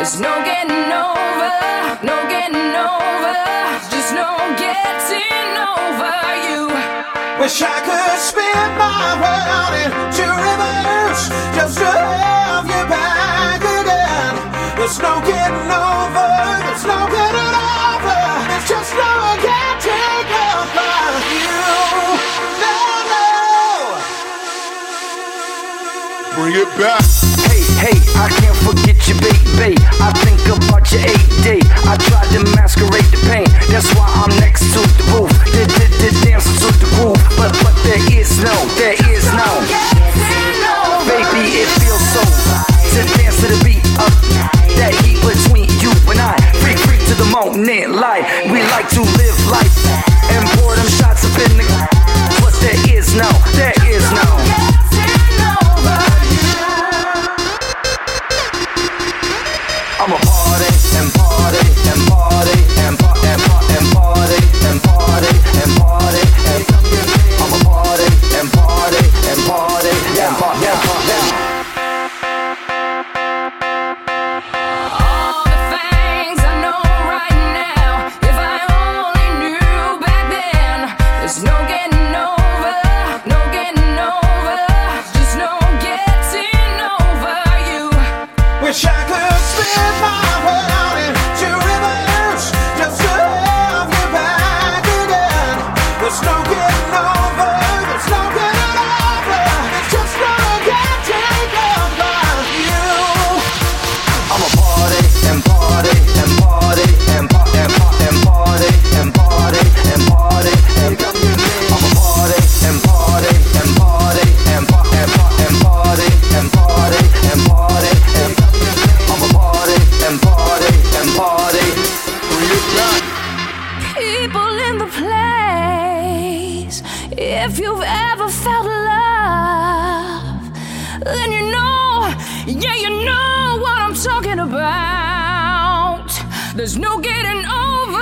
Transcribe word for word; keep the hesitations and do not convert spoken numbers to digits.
There's no getting over, no getting over, just no getting over you. Wish I could spin my world into reverse just to have you back again. There's no getting over, there's no getting over, there's just no getting over you. No, no. Bring it back. Hey, hey, I can't forget you, baby. I think about your A D. I tried to masquerade the pain. That's why I'm next to the roof. Did, did, did dancing to the groove. But, but there is no, there is no. Baby, it feels so to dance to the beat of that heat between you and I. Free, free to the moment light. We like to live life and pour them shots up in the. But there is no, there is no. I'm a party and party and party and party and party and party and party and party and I'm a party and party and party and party and party. All the things I know right now, if I only knew back then. There's no getting over, no getting over, just no getting over you. Wish I could spin my world into reverse just to have you back again. There's no getting over, there's no getting over, there's just no getting over you. I'm a party and party and party and party and party and party and party and party and I'm a party and party and party and party and party and party and party and party and I'm a party and party and party. Bring it back. People in the place, if you've ever felt love, then you know, yeah, you know what I'm talking about. There's no getting over,